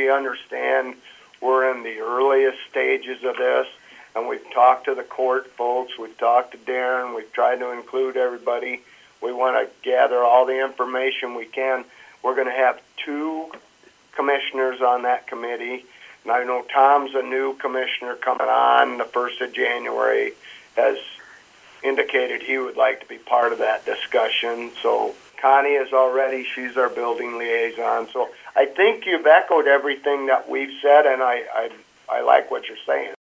we understand we're in the earliest stages of this, and we've talked to the court folks, we've talked to Darren, we've tried to include everybody. We want to gather all the information we can. We're going to have 2 commissioners on that committee. And I know Tom's a new commissioner coming on the 1st of January, has indicated he would like to be part of that discussion. So Connie is already, she's our building liaison. So I think you've echoed everything that we've said, and I like what you're saying.